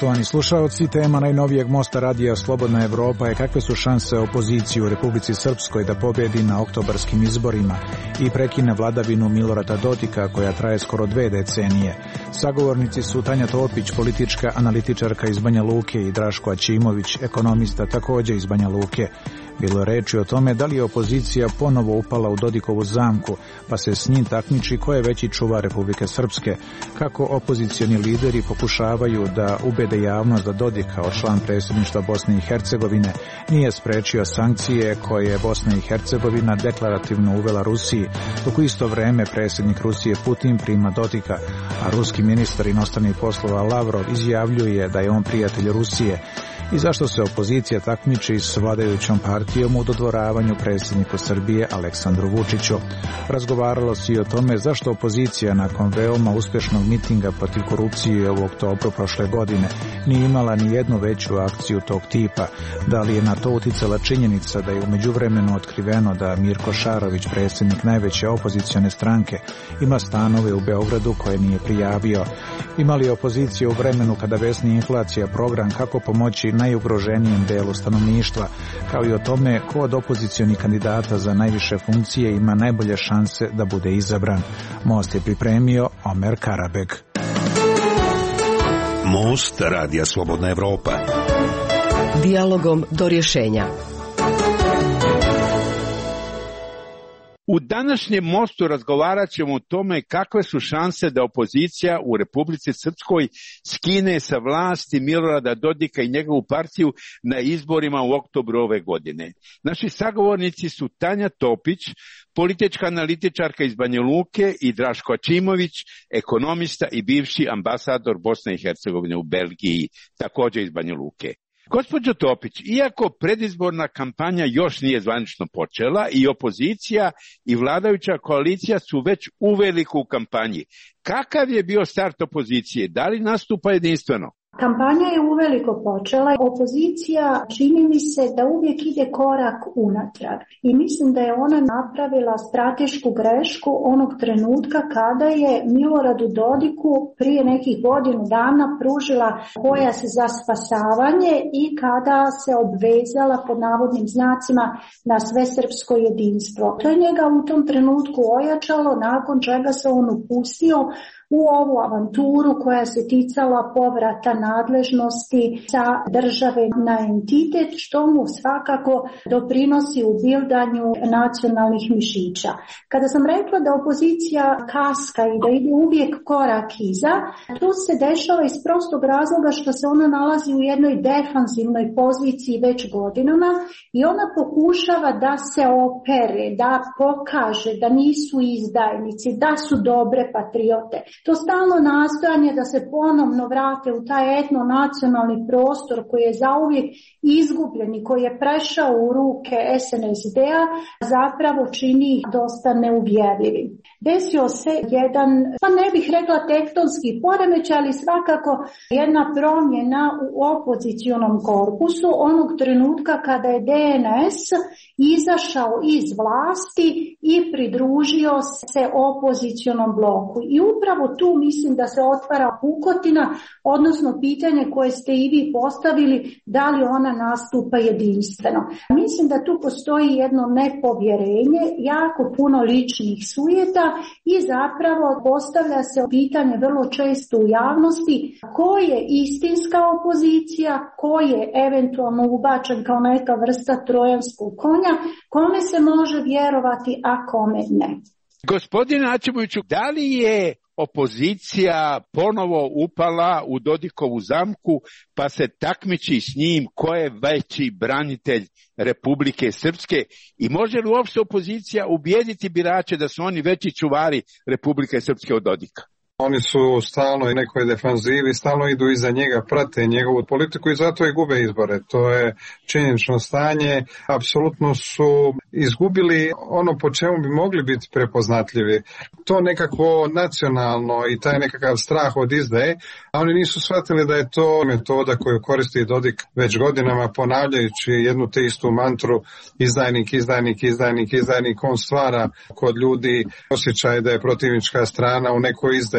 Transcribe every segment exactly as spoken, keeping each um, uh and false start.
Poštovani slušaoci, tema najnovijeg mosta radija Slobodna Evropa je kakve su šanse opozicije u Republici Srpskoj da pobjedi na oktobarskim izborima i prekine vladavinu Milorada Dodika koja traje skoro dve decenije. Sagovornici su Tanja Topić, politička analitičarka iz Banja Luke, i Draško Aćimović, ekonomista također iz Banja Luke. Bilo je reči o tome da li je opozicija ponovo upala u Dodikovu zamku, pa se s njim takmiči ko je veći čuvar Republike Srpske, kako opozicioni lideri pokušavaju da ubede javnost da Dodik kao član predsjedništva Bosne i Hercegovine nije sprečio sankcije koje je Bosna i Hercegovina deklarativno uvela Rusiji, dok u isto vrijeme predsjednik Rusije Putin prima Dodika, a ruski ministar inostranih poslova Lavrov izjavljuje da je on prijatelj Rusije. I zašto se opozicija takmiči s vladajućom partijom u dodvoravanju predsjedniku Srbije Aleksandru Vučiću. Razgovaralo se i o tome zašto opozicija nakon veoma uspješnog mitinga protiv korupcije u oktobru prošle godine nije imala ni jednu veću akciju tog tipa. Da li je na to uticala činjenica da je u međuvremenu otkriveno da Mirko Šarović, predsjednik najveće opozicione stranke, ima stanove u Beogradu koje nije prijavio? Ima li opozicija u vremenu kada vesni inflacija program kako pomoći najugroženijem delu stanovništva, kao i o tome ko od opozicionih kandidata za najviše funkcije ima najbolje šanse da bude izabran. Most je pripremio Omer Karabeg. Most radija Slobodna Evropa. Dijalogom do rješenja. U današnjem mostu razgovarat ćemo o tome kakve su šanse da opozicija u Republici Srpskoj skine sa vlasti Milorada Dodika i njegovu partiju na izborima u oktobru ove godine. Naši sagovornici su Tanja Topić, politička analitičarka iz Banja Luke, i Draško Aćimović, ekonomista i bivši ambasador Bosne i Hercegovine u Belgiji, također iz Banja Luke. Gospođo Topić, iako predizborna kampanja još nije zvanično počela i opozicija i vladajuća koalicija su već uveliko u kampanji, kakav je bio start opozicije? Da li nastupa jedinstveno? Kampanja je uveliko počela. Opozicija čini mi se da uvijek ide korak unatrag i mislim da je ona napravila stratešku grešku onog trenutka kada je Miloradu Dodiku prije nekih godinu dana pružila pojas za spasavanje i kada se obvezala pod navodnim znacima na svesrpsko jedinstvo. To je njega u tom trenutku ojačalo, nakon čega se on upustio u ovu avanturu koja se ticala povrata nadležnosti sa države na entitet, što mu svakako doprinosi u bildanju nacionalnih mišića. Kada sam rekla da opozicija kaska i da ide uvijek korak iza, to se dešava iz prostog razloga što se ona nalazi u jednoj defanzivnoj poziciji već godinama i ona pokušava da se opere, da pokaže da nisu izdajnici, da su dobre patriote. To stalno nastojanje da se ponovno vrate u taj etnonacionalni prostor koji je zauvijek izgubljen i koji je prešao u ruke es en es de-a zapravo čini ih dosta neuvjerljivim. Desio se jedan, pa ne bih rekla tektonski poremećaj, ali svakako jedna promjena u opozicionom korpusu onog trenutka kada je de en es izašao iz vlasti i pridružio se opozicionom bloku. I upravo tu mislim da se otvara pukotina, odnosno pitanje koje ste i vi postavili, da li ona nastupa jedinstveno. Mislim da tu postoji jedno nepovjerenje, jako puno ličnih sujeta i zapravo postavlja se pitanje vrlo često u javnosti ko je istinska opozicija, ko je eventualno ubačen kao neka vrsta trojanskog konja, kome se može vjerovati, a kome ne. Gospodine Aćimoviću, da li je opozicija ponovo upala u Dodikovu zamku pa se takmiči s njim ko je veći branitelj Republike Srpske i može li uopšte opozicija ubijediti birače da su oni veći čuvari Republike Srpske od Dodika? Oni su stalno i nekoj defanzivi, stalno idu iza njega, prate njegovu politiku i zato i gube izbore. To je činjenično stanje. Apsolutno su izgubili ono po čemu bi mogli biti prepoznatljivi. To nekako nacionalno i taj nekakav strah od izdaje, a oni nisu shvatili da je to metoda koju koristi Dodik već godinama, ponavljajući jednu te istu mantru izdajnik, izdajnik, izdajnik, izdajnik. On stvara kod ljudi osjećaj da je protivnička strana u nekoj izdaji.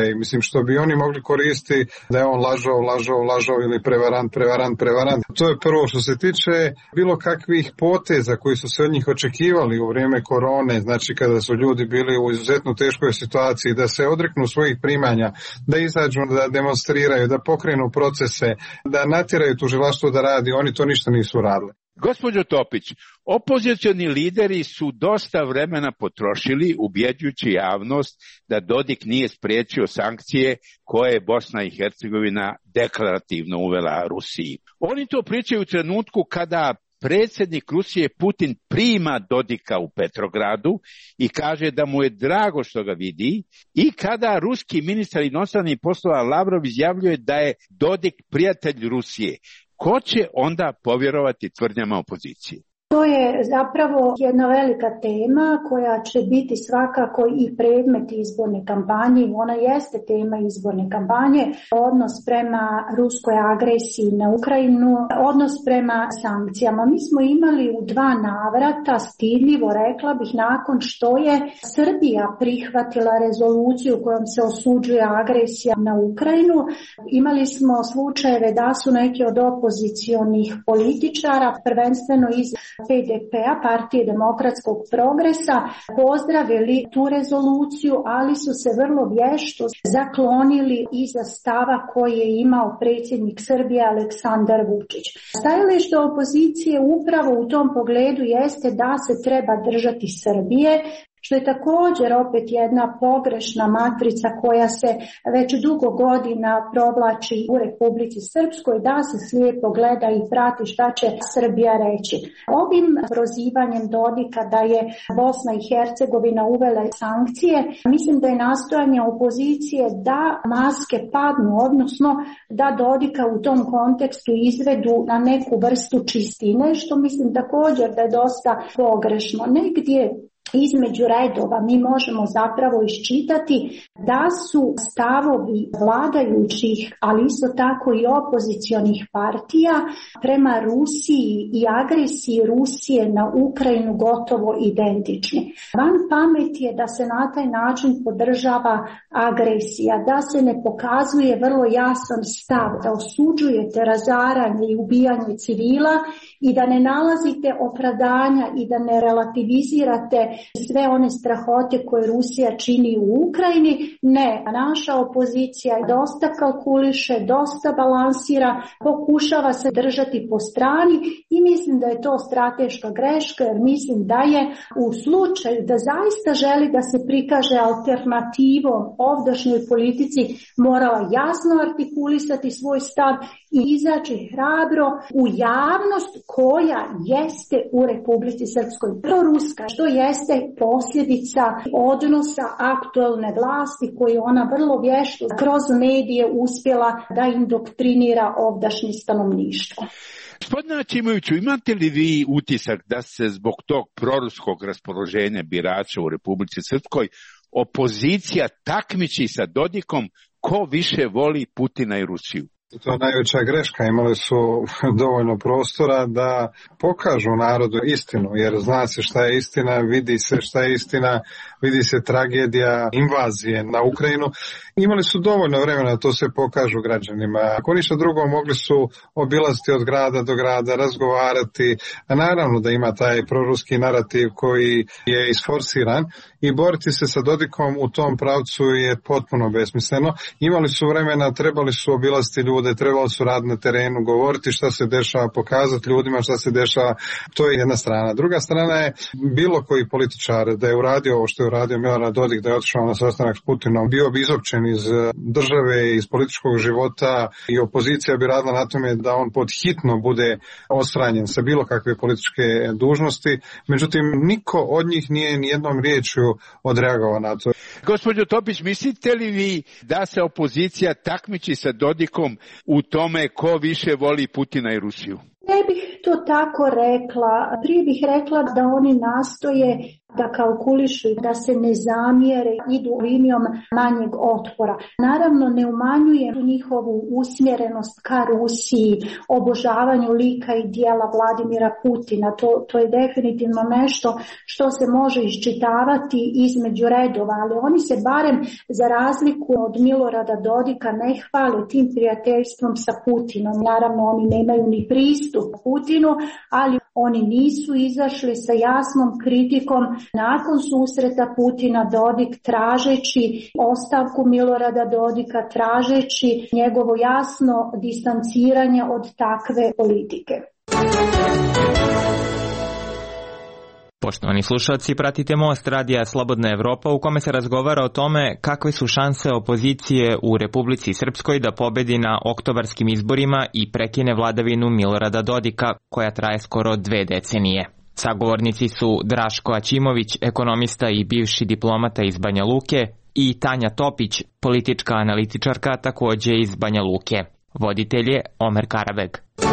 i mislim što bi oni mogli koristiti da je on lažao, lažao, lažao ili prevarant, prevarant, prevarant. To je prvo. Što se tiče bilo kakvih poteza koji su se od njih očekivali u vrijeme korone, znači kada su ljudi bili u izuzetno teškoj situaciji, da se odreknu svojih primanja, da izađu, da demonstriraju, da pokrenu procese, da natjeraju tužilaštvo da radi, oni to ništa nisu radili. Gospođo Topić, opozicioni lideri su dosta vremena potrošili ubjeđujući javnost da Dodik nije spriječio sankcije koje je Bosna i Hercegovina deklarativno uvela Rusiji. Oni to pričaju u trenutku kada predsjednik Rusije Putin prima Dodika u Petrogradu i kaže da mu je drago što ga vidi, i kada ruski ministar inostranih poslova Lavrov izjavljuje da je Dodik prijatelj Rusije. Ko će onda povjerovati tvrdnjama opozicije? To je zapravo jedna velika tema koja će biti svakako i predmet izborne kampanje. Ona jeste tema izborne kampanje. Odnos prema ruskoj agresiji na Ukrajinu, odnos prema sankcijama. Mi smo imali u dva navrata, stidljivo rekla bih, nakon što je Srbija prihvatila rezoluciju kojom se osuđuje agresija na Ukrajinu. Imali smo slučajeve da su neki od opozicionih političara, prvenstveno iz P D P-a, Partije demokratskog progresa, pozdravili tu rezoluciju, ali su se vrlo vješto zaklonili iza stava koji je imao predsjednik Srbije Aleksandar Vučić. Stajalište opozicije upravo u tom pogledu jeste da se treba držati Srbije, što je također opet jedna pogrešna matrica koja se već dugo godina provlači u Republici Srpskoj, da se slijepo gleda i prati šta će Srbija reći. Ovim prozivanjem Dodika da je Bosna i Hercegovina uvela sankcije, mislim da je nastojanje opozicije da maske padnu, odnosno da Dodika u tom kontekstu izvedu na neku vrstu čistine, što mislim također da je dosta pogrešno. Negdje između redova mi možemo zapravo iščitati da su stavovi vladajućih, ali isto tako i opozicionih partija prema Rusiji i agresiji Rusije na Ukrajinu gotovo identični. Van pameti je da se na taj način podržava agresija, da se ne pokazuje vrlo jasan stav, da osuđujete razaranje i ubijanje civila i da ne nalazite opravdanja i da ne relativizirate sve one strahote koje Rusija čini u Ukrajini. Ne, naša opozicija dosta kalkuliše, dosta balansira, pokušava se držati po strani i mislim da je to strateška greška, jer mislim da je u slučaju da zaista želi da se prikaže alternativom ovdašnjoj politici morala jasno artikulisati svoj stav i izaći hrabro u javnost koja jeste u Republici Srpskoj proruska, što jeste posljedica odnosa aktualne vlasti koju ona vrlo vješto kroz medije uspjela da indoktrinira ovdašnje stanovništvo. Gospodine Aćimoviću, imate li vi utisak da se zbog tog proruskog raspoloženja birača u Republici Srpskoj opozicija takmiči sa Dodikom ko više voli Putina i Rusiju? To je najveća greška. Imali su dovoljno prostora da pokažu narodu istinu, jer zna se šta je istina, vidi se šta je istina, vidi se tragedija invazije na Ukrajinu. Imali su dovoljno vremena da to se pokažu građanima. Ako ništa drugo, mogli su obilaziti od grada do grada, razgovarati. A naravno da ima taj proruski narativ koji je isforsiran i boriti se sa Dodikom u tom pravcu je potpuno besmisleno. Imali su vremena, trebali su obilaziti ljude, trebali su raditi na terenu, govoriti šta se dešava, pokazati ljudima šta se dešava. To je jedna strana. Druga strana je bilo koji političar da je uradio ovo što je uradio Milorad Dodik, da je otišao na sastanak s Putinom, bio bi izopćen iz države, iz političkog života i opozicija bi radila na tome da on pod hitno bude odstranjen sa bilo kakve političke dužnosti. Međutim, niko od njih nije ni jednom riječju odreagovao na to. Gospođo Topić, mislite li vi da se opozicija takmiči sa Dodikom u tome ko više voli Putina i Rusiju? Ne bih to tako rekla. Prije bih rekla da oni nastoje da kalkulišu, da se ne zamjere, idu linijom manjeg otpora. Naravno, ne umanjuje njihovu usmjerenost ka Rusiji, obožavanju lika i dijela Vladimira Putina. To, to je definitivno nešto što se može iščitavati između redova, ali oni se barem za razliku od Milorada Dodika ne hvale tim prijateljstvom sa Putinom. Naravno, oni nemaju ni pristup Putinu, ali oni nisu izašli sa jasnom kritikom nakon susreta Putina-Dodik, tražeći ostavku Milorada Dodika, tražeći njegovo jasno distanciranje od takve politike. Poštovani slušalci, pratite Most radija Slobodna Evropa u kome se razgovara o tome kakve su šanse opozicije u Republici Srpskoj da pobedi na oktobarskim izborima i prekine vladavinu Milorada Dodika, koja traje skoro dve decenije. Sagovornici su Draško Aćimović, ekonomista i bivši diplomata iz Banja Luke, i Tanja Topić, politička analitičarka takođe iz Banja Luke. Voditelj je Omer Karabeg.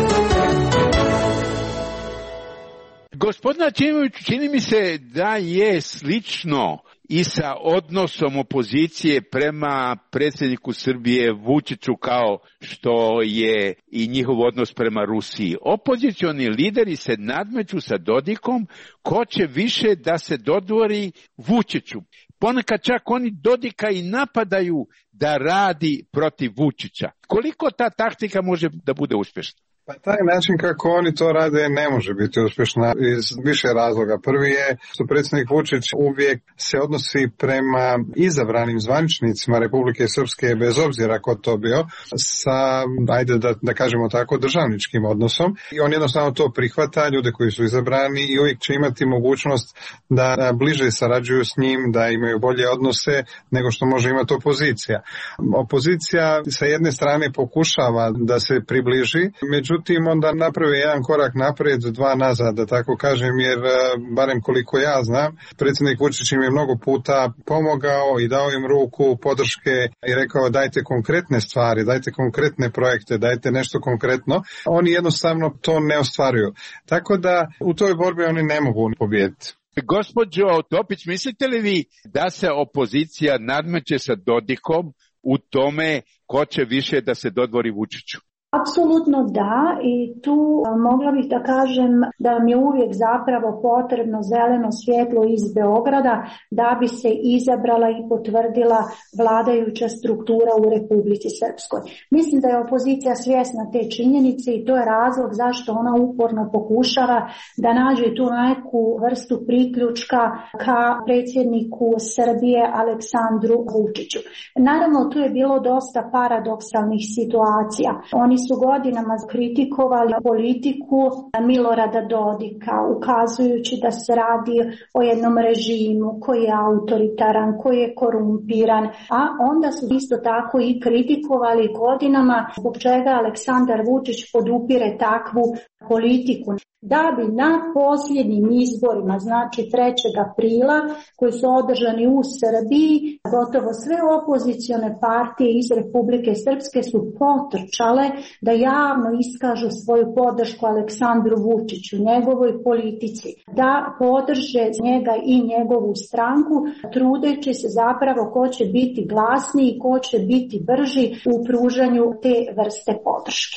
Gospodina Aćimović, čini mi se da je slično i sa odnosom opozicije prema predsjedniku Srbije Vučiću kao što je i njihov odnos prema Rusiji. Opozicioni lideri se nadmeću sa Dodikom ko će više da se dodvori Vučiću. Ponekad čak oni Dodika i napadaju da radi protiv Vučića. Koliko ta taktika može da bude uspješna? Pa taj način kako oni to rade ne može biti uspješna iz više razloga. Prvi je što predsjednik Vučić uvijek se odnosi prema izabranim zvaničnicima Republike Srpske, bez obzira ko to bio, sa, ajde da, da kažemo tako, državničkim odnosom. I on jednostavno to prihvata, ljude koji su izabrani, i uvijek će imati mogućnost da bliže sarađuju s njim, da imaju bolje odnose nego što može imati opozicija. Opozicija sa jedne strane pokušava da se približi, međutim Međutim, onda napravi jedan korak naprijed, dva nazad, da tako kažem, jer barem koliko ja znam, predsjednik Vučić im je mnogo puta pomogao i dao im ruku, podrške i rekao dajte konkretne stvari, dajte konkretne projekte, dajte nešto konkretno. Oni jednostavno to ne ostvaruju. Tako da u toj borbi oni ne mogu pobijediti. Gospođo Topić, mislite li vi da se opozicija nadmeće sa Dodikom u tome ko će više da se dodvori Vučiću? Apsolutno da, i tu mogla bih da kažem da vam je uvijek zapravo potrebno zeleno svjetlo iz Beograda da bi se izabrala i potvrdila vladajuća struktura u Republici Srpskoj. Mislim da je opozicija svjesna te činjenice i to je razlog zašto ona uporno pokušava da nađe tu neku vrstu priključka ka predsjedniku Srbije Aleksandru Vučiću. Naravno, tu je bilo dosta paradoksalnih situacija. Oni su godinama kritikovali politiku Milorada Dodika, ukazujući da se radi o jednom režimu koji je autoritaran, koji je korumpiran, a onda su isto tako i kritikovali godinama zbog čega Aleksandar Vučić podupire takvu politiku. Da bi na posljednjim izborima, znači trećeg aprila, koji su održani u Srbiji, gotovo sve opozicione partije iz Republike Srpske su potrčale da javno iskažu svoju podršku Aleksandru Vučiću, njegovoj politici, da podrže njega i njegovu stranku, trudeći se zapravo ko će biti glasniji i ko će biti brži u pružanju te vrste podrške.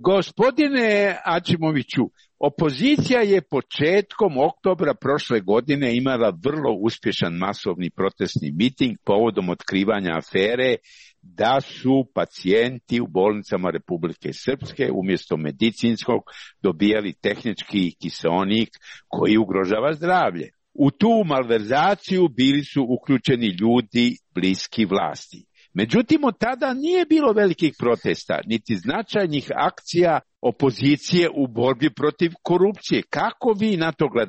Gospodine Aćimoviću, opozicija je početkom oktobra prošle godine imala vrlo uspješan masovni protestni miting povodom otkrivanja afere da su pacijenti u bolnicama Republike Srpske umjesto medicinskog dobijali tehnički kiseonik koji ugrožava zdravlje. U tu malverzaciju bili su uključeni ljudi bliski vlasti. Međutim, od tada nije bilo velikih protesta, niti značajnih akcija opozicije u borbi protiv korupcije. Kako vi na to gledate?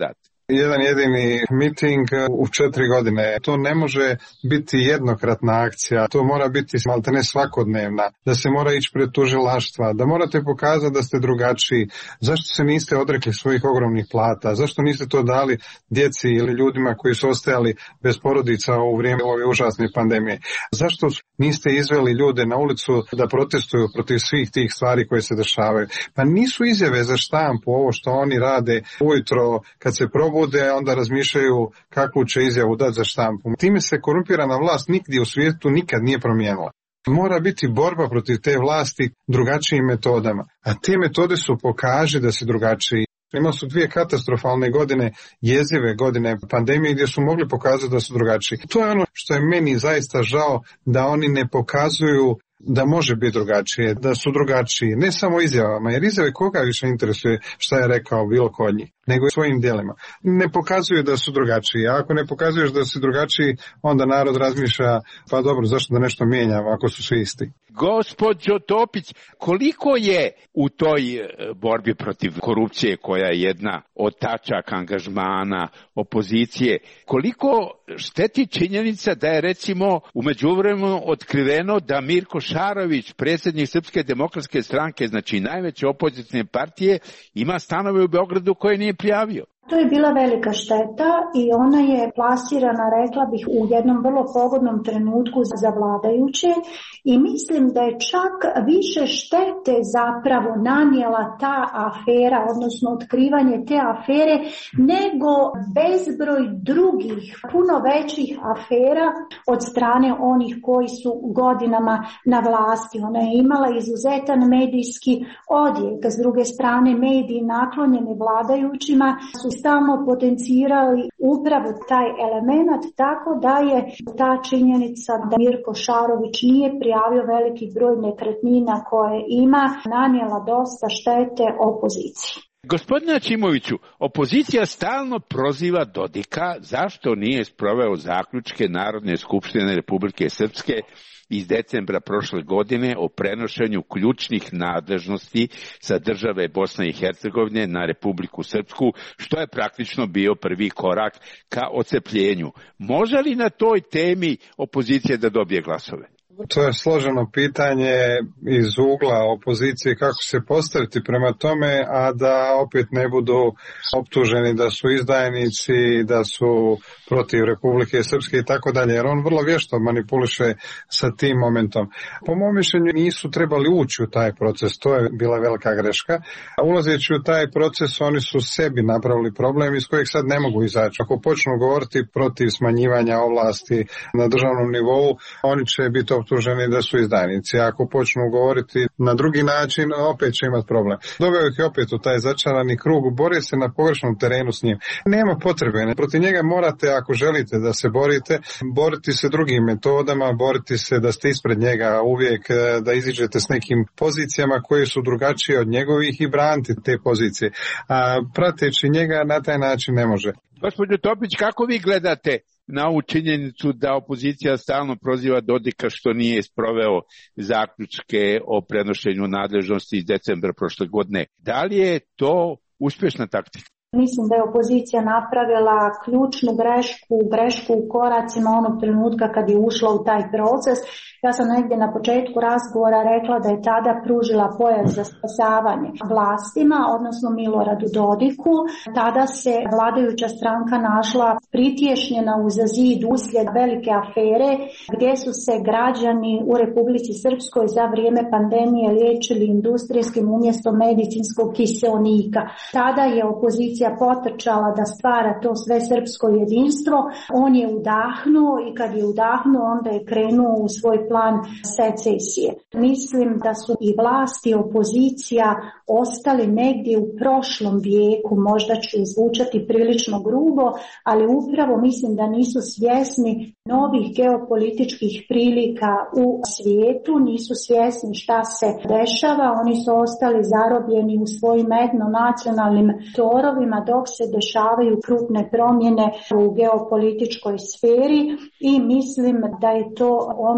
jedan jedini miting u četiri godine. To ne može biti jednokratna akcija, to mora biti maltene svakodnevna, da se mora ići pred tužilaštva, da morate pokazati da ste drugačiji. Zašto se niste odrekli svojih ogromnih plata? Zašto niste to dali djeci ili ljudima koji su ostajali bez porodica u vrijeme ove užasne pandemije? Zašto niste izveli ljude na ulicu da protestuju protiv svih tih stvari koje se dešavaju? Pa nisu izjave za štampu ovo što oni rade ujutro kad se probude, onda razmišljaju kakvu će izjavu dati za štampu. Time se korumpirana vlast nigdje u svijetu nikad nije promijenila. Mora biti borba protiv te vlasti drugačijim metodama. A te metode su pokaži da si drugačiji. Imali su dvije katastrofalne godine, jezive godine pandemije gdje su mogli pokazati da su drugačiji. To je ono što je meni zaista žao, da oni ne pokazuju da može biti drugačije, da su drugačiji, ne samo izjavama, jer izjave koga više interesuje šta je rekao bilo ko od njih, nego i svojim djelima. Ne pokazuju da su drugačiji, a ako ne pokazuješ da si drugačiji, onda narod razmišlja, pa dobro, zašto da nešto mijenjamo ako su svi isti. Gospođo Topić, koliko je u toj borbi protiv korupcije, koja je jedna od tačaka angažmana opozicije, koliko šteti činjenica da je recimo u međuvremenu otkriveno da Mirko Šarović, predsjednik Srpske demokratske stranke, znači najveće opozicione partije, ima stanove u Beogradu koje nije prijavio? To je bila velika šteta i ona je plasirana, rekla bih, u jednom vrlo pogodnom trenutku za vladajuće i mislim da je čak više štete zapravo nanijela ta afera, odnosno otkrivanje te afere, nego bezbroj drugih, puno većih afera od strane onih koji su godinama na vlasti. Ona je imala izuzetan medijski odjek, s druge strane mediji naklonjeni vladajućima su stalno potencirali upravo taj element, tako da je ta činjenica da Mirko Šarović nije prijavio veliki broj nekretnina koje ima nanijela dosta štete opoziciji. Gospodine Ćimoviću, opozicija stalno proziva Dodika zašto nije sproveo zaključke Narodne skupštine Republike Srpske iz decembra prošle godine o prenošenju ključnih nadležnosti sa države Bosne i Hercegovine na Republiku Srpsku, što je praktično bio prvi korak ka ocepljenju. Može li na toj temi opozicija da dobije glasove? To je složeno pitanje iz ugla opozicije kako se postaviti prema tome, a da opet ne budu optuženi da su izdajnici, da su protiv Republike Srpske i tako dalje, jer on vrlo vješto manipuliše sa tim momentom. Po mom mišljenju nisu trebali ući u taj proces, to je bila velika greška. A ulazeći u taj proces oni su sebi napravili problem iz kojeg sad ne mogu izaći. Ako počnu govoriti protiv smanjivanja ovlasti na državnom nivou, oni će biti optuženi da su izdajnici. Ako počnu govoriti na drugi način, opet će imati problem. Doveo ih je opet u taj začarani krug, bori se na pogrešnom terenu s njim. Nema potrebe, protiv njega morate, ako želite da se borite, boriti se drugim metodama, boriti se da ste ispred njega uvijek, da iziđete s nekim pozicijama koje su drugačije od njegovih i braniti te pozicije. A prateći njega na taj način ne može. Gospođo Topić, kako vi gledate na ovu činjenicu da opozicija stalno proziva Dodika što nije sproveo zaključke o prenošenju nadležnosti iz decembra prošle godine? Da li je to uspješna taktika? Mislim da je opozicija napravila ključnu grešku, grešku u koracima onog trenutka kad je ušla u taj proces. Ja sam negdje na početku razgovora rekla da je tada pružila pojas za spasavanje vlastima, odnosno Miloradu Dodiku. Tada se vladajuća stranka našla pritješnjena uz zid uslijed velike afere gdje su se građani u Republici Srpskoj za vrijeme pandemije liječili industrijskim umjesto medicinskog kiseonika. Tada je opozicija potrčala da stvara to sve srpsko jedinstvo. On je udahnuo i kad je udahnuo onda je krenuo u svoj plan secesije. Mislim da su i vlast i opozicija ostali negdje u prošlom vijeku, možda ću zvučati prilično grubo, ali upravo mislim da nisu svjesni novih geopolitičkih prilika u svijetu, nisu svjesni šta se dešava, oni su ostali zarobljeni u svojim etnonacionalnim torovima dok se dešavaju krupne promjene u geopolitičkoj sferi i mislim da je to ono što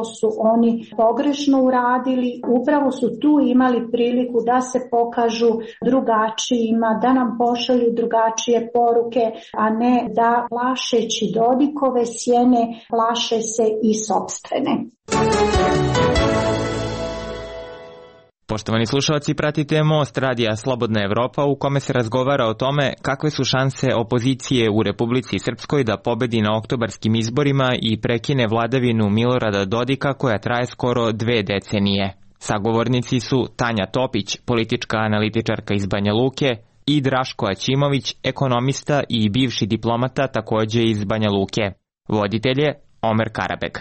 su oni pogrešno uradili. Upravo su tu imali priliku da se pokažu drugačijima, da nam pošalju drugačije poruke, a ne da plašeći Dodikove sjene plaše se i sopstvene. Poštovani slušalci, pratite Most radija Slobodna Evropa u kome se razgovara o tome kakve su šanse opozicije u Republici Srpskoj da pobedi na oktobarskim izborima i prekine vladavinu Milorada Dodika koja traje skoro dve decenije. Sagovornici su Tanja Topić, politička analitičarka iz Banja Luke, i Draško Aćimović, ekonomista i bivši diplomata takođe iz Banja Luke. Voditelj je Omer Karabek.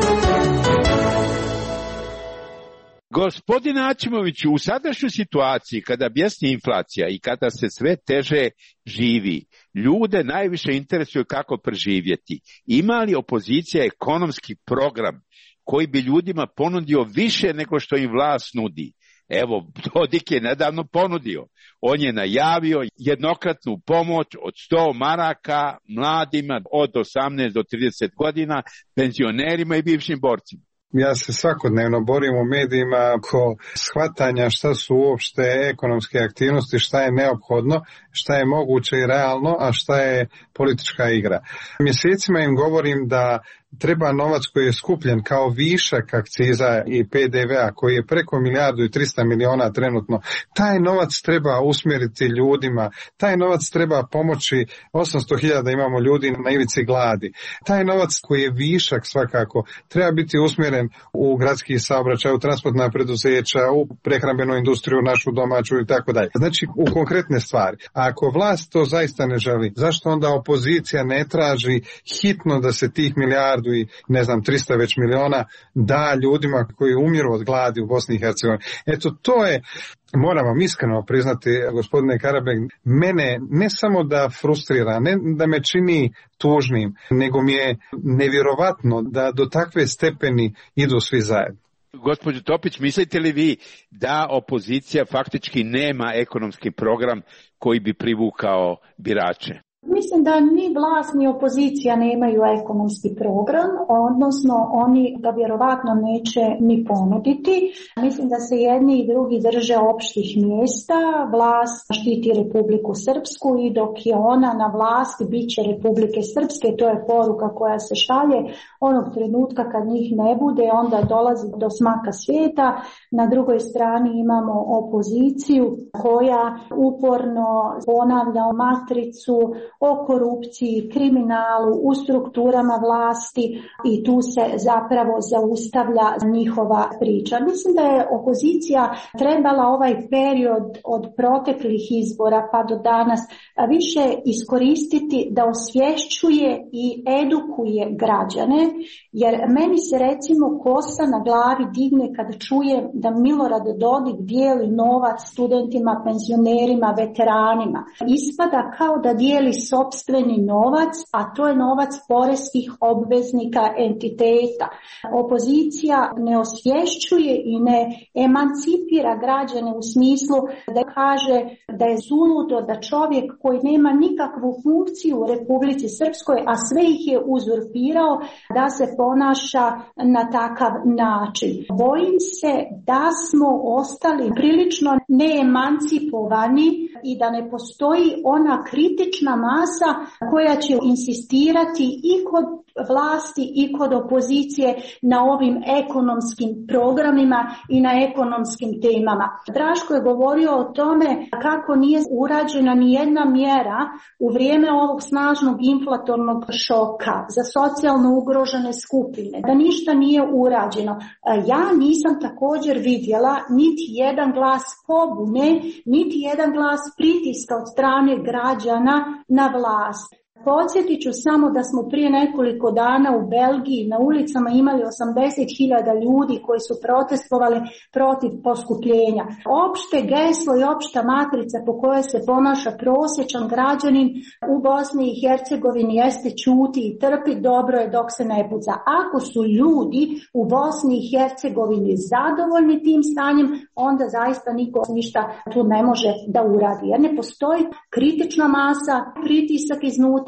Gospodine Aćimoviću, u sadašnjoj situaciji kada bjesni inflacija i kada se sve teže živi, ljude najviše interesuje kako preživjeti. Ima li opozicija ekonomski program koji bi ljudima ponudio više nego što im vlast nudi? Evo, Dodik je nedavno ponudio. On je najavio jednokratnu pomoć od sto maraka mladima od osamnaest do trideset godina, penzionerima i bivšim borcima. Ja se svakodnevno borim u medijima oko shvatanja šta su uopšte ekonomske aktivnosti, šta je neophodno, šta je moguće i realno, a šta je politička igra. Mjesecima im govorim da treba novac koji je skupljen kao višak akciza i P D V-a koji je preko milijardu i trista miliona trenutno. Taj novac treba usmjeriti ljudima, taj novac treba pomoći osamsto hiljada imamo ljudi na ivici gladi. Taj novac koji je višak svakako treba biti usmjeren u gradski saobraćaj, u transportna preduzeća, u prehrambenu industriju, našu domaću i tako dalje. Znači u konkretne stvari. A ako vlast to zaista ne želi, zašto onda opozicija ne traži hitno da se tih milijardu i ne znam trista već miliona da ljudima koji umiru od gladi u Bosni i Hercegovini? Eto, to je, moram vam iskreno priznati, gospodine Karabek, mene ne samo da frustrira, ne da me čini tužnim, nego mi je nevjerovatno da do takve stepeni idu svi zajedno. Gospođo Topić, mislite li vi da opozicija faktički nema ekonomski program koji bi privukao birače? Mislim da ni vlast ni opozicija nemaju ekonomski program, odnosno oni ga vjerovatno neće ni ponuditi. Mislim da se jedni i drugi drže opštih mjesta. Vlast štiti Republiku Srpsku i dok je ona na vlasti bit će Republike Srpske. To je poruka koja se šalje onog trenutka kad njih ne bude, onda dolazi do smaka svijeta. Na drugoj strani imamo opoziciju koja uporno ponavlja matricu o korupciji, kriminalu, u strukturama vlasti i tu se zapravo zaustavlja njihova priča. Mislim da je opozicija trebala ovaj period od proteklih izbora pa do danas više iskoristiti da osvješćuje i edukuje građane, jer meni se recimo kosa na glavi digne kad čujem da Milorad Dodik dijeli novac studentima, penzionerima, veteranima. Ispada kao da dijeli sopstveni novac, a to je novac poreskih obveznika entiteta. Opozicija ne osvješćuje i ne emancipira građane u smislu da kaže da je suludo da čovjek koji nema nikakvu funkciju u Republici Srpskoj, a sve ih je uzurpirao, da se ponaša na takav način. Bojim se da smo ostali prilično neemancipovani i da ne postoji ona kritična masa koja će insistirati i kod vlasti i kod opozicije na ovim ekonomskim programima i na ekonomskim temama. Draško je govorio o tome kako nije urađena ni jedna mjera u vrijeme ovog snažnog inflatornog šoka za socijalno ugrožene skupine, da ništa nije urađeno. Ja nisam također vidjela niti jedan glas pobune, niti jedan glas pritiska od strane građana na vlast. Podsjetit ću samo da smo prije nekoliko dana u Belgiji na ulicama imali osamdeset hiljada ljudi koji su protestovali protiv poskupljenja. Opšte geslo i opšta matrica po kojoj se ponaša prosječan građanin u Bosni i Hercegovini jeste ćuti i trpi, dobro je dok se ne puca. Ako su ljudi u Bosni i Hercegovini zadovoljni tim stanjem, onda zaista niko ništa tu ne može da uradi. Jer ne postoji kritična masa, pritisak iznutra,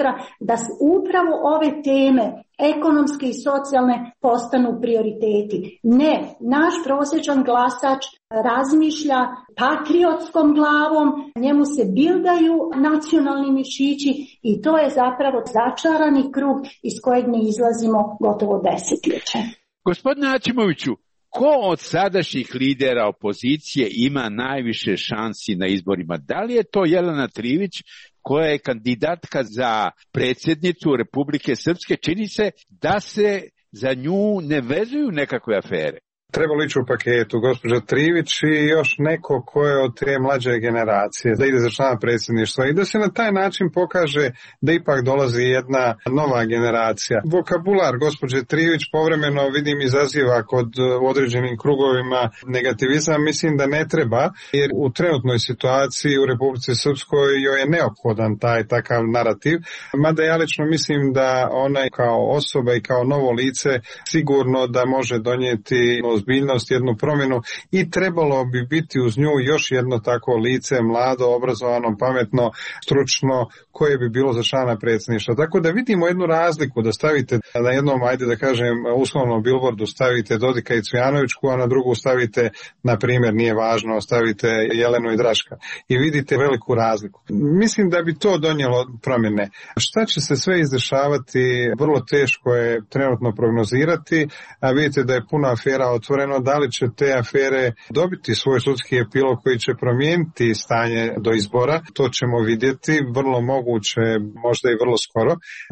prostora da upravo ove teme ekonomske i socijalne postanu prioriteti. Ne, naš prosječan glasač razmišlja patriotskom glavom, njemu se bildaju nacionalni mišići i to je zapravo začarani krug iz kojeg ne izlazimo gotovo desetljeće. Gospodine Aćimoviću, ko od sadašnjih lidera opozicije ima najviše šansi na izborima? Da li je to Jelena Trivić, koja je kandidatka za predsjednicu Republike Srpske? Čini se da se za nju ne vezuju nekakve afere. Trebalo ići u paketu gospođa Trivić i još neko ko je od te mlađe generacije, da ide za člana predsjedništva i da se na taj način pokaže da ipak dolazi jedna nova generacija. Vokabular gospođe Trivić povremeno vidim izaziva kod u određenim krugovima negativizam, mislim da ne treba, jer u trenutnoj situaciji u Republici Srpskoj joj je neophodan taj takav narativ, mada ja lično mislim da ona kao osoba i kao novo lice sigurno da može donijeti ozbiljnost, jednu promjenu i trebalo bi biti uz nju još jedno tako lice, mlado, obrazovano, pametno, stručno, koje bi bilo za člana predsjedništva. Tako da vidimo jednu razliku, da stavite na jednom, ajde da kažem, uslovnom bilbordu stavite Dodika i Cvijanovićku, a na drugu stavite, na primjer, nije važno, stavite Jelenu i Draška. I vidite veliku razliku. Mislim da bi to donijelo promjene. Šta će se sve izdešavati, vrlo teško je trenutno prognozirati, a vidite da je puno afera otvoreno, da li će te afere dobiti svoj sudski epilog koji će promijeniti stanje do izbora, to ćemo vidjeti, vrlo moguće, možda i vrlo skoro,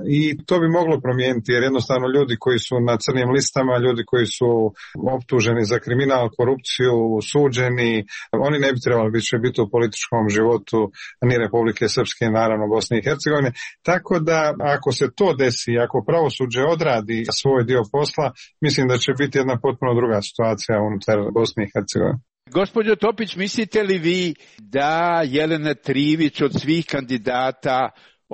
i to bi moglo promijeniti, jer jednostavno ljudi koji su na crnim listama, ljudi koji su optuženi za kriminal, korupciju, suđeni, oni ne bi trebali više biti u političkom životu ni Republike Srpske, naravno Bosne i Hercegovine, tako da ako se to desi, ako pravosuđe odradi svoj dio posla, mislim da će biti jedna potpuno druga situacija unutar Bosne i Hercegovine. Gospođo Topić, mislite li vi da Jelena Trivić od svih kandidata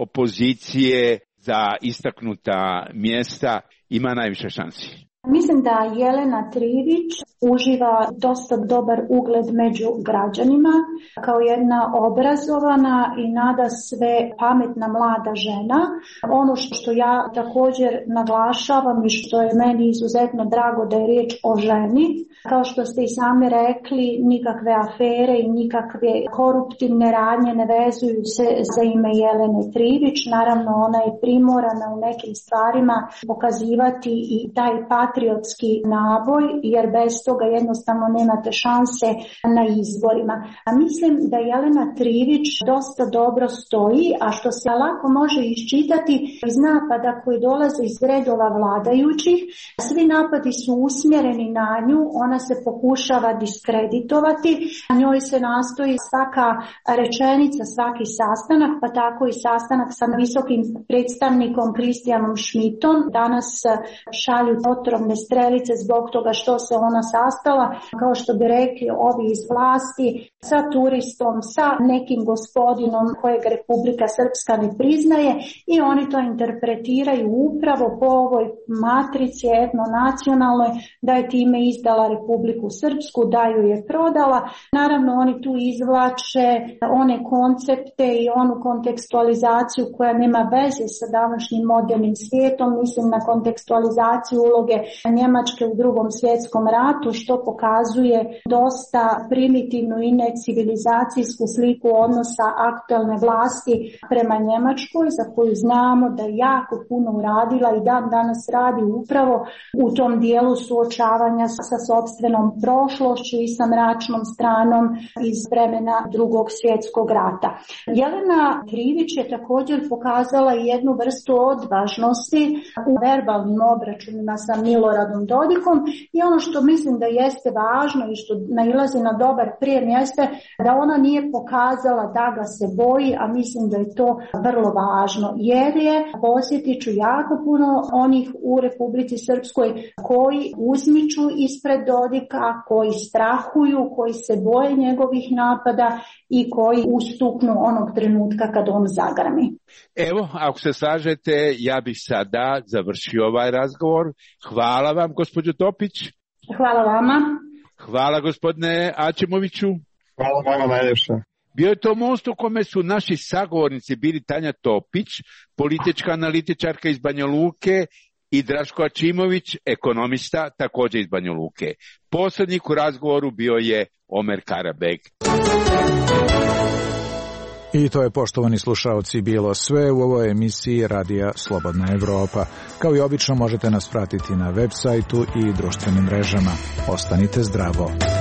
opozicije za istaknuta mjesta ima najviše šansi? Mislim da Jelena Trivić uživa dosta dobar ugled među građanima kao jedna obrazovana i nada sve pametna mlada žena. Ono što ja također naglašavam i što je meni izuzetno drago da je riječ o ženi, kao što ste i sami rekli, nikakve afere i nikakve koruptivne radnje ne vezuju se za ime Jelene Trivić. Naravno, ona je primorana u nekim stvarima pokazivati i taj patriotski naboj, jer bez toga jednostavno nemate šanse na izborima. A mislim da Jelena Trivić dosta dobro stoji, a što se lako može iščitati iz napada koji dolaze iz redova vladajućih, svi napadi su usmjereni na nju, ona se pokušava diskreditovati, a njoj se nastoji svaka rečenica, svaki sastanak, pa tako i sastanak sa visokim predstavnikom Kristijanom Šmitom. Danas šalju otrovne strelice zbog toga što se ona sastala, kao što bi rekli ovi iz vlasti, sa turistom, sa nekim gospodinom kojeg Republika Srpska ne priznaje, i oni to interpretiraju upravo po ovoj matrici etnonacionalnoj, da je time izdala Republiku Srpsku, da ju je prodala. Naravno, oni tu izvlače one koncepte i onu kontekstualizaciju koja nema veze sa današnjim modernim svijetom, mislim na kontekstualizaciju uloge Njemačke u drugom svjetskom ratu, što pokazuje dosta primitivnu i necivilizacijsku sliku odnosa aktualne vlasti prema Njemačkoj, za koju znamo da je jako puno uradila i dan danas radi upravo u tom dijelu suočavanja sa sopstvenom prošlošću i sa mračnom stranom iz vremena drugog svjetskog rata. Jelena Trivić je također pokazala jednu vrstu odvažnosti u verbalnim obračunima sa Miloradom Dodikom, i ono što mislim da jeste važno i što nailazi na dobar prijem jeste da ona nije pokazala da ga se boji, a mislim da je to vrlo važno, jer je, posjetit ću, jako puno onih u Republici Srpskoj koji uzmiču ispred Dodika, koji strahuju, koji se boje njegovih napada i koji ustuknu onog trenutka kad on zagrami. Evo, ako se slažete, ja bih sada završio ovaj razgovor. Hvala vam, gospođo Topić. Hvala vama. Hvala, gospodine Aćimoviću. Hvala vama najljepše. Bio je to most u kome su naši sagovornici bili Tanja Topić, politička analitičarka iz Banja Luke, i Draško Ačimović, ekonomista, također iz Banja Luke. Posrednik u razgovoru bio je Omer Karabeg. I to je, poštovani slušaoci, bilo sve u ovoj emisiji Radija Slobodna Evropa. Kao i obično možete nas pratiti na web sajtu i društvenim mrežama. Ostanite zdravo.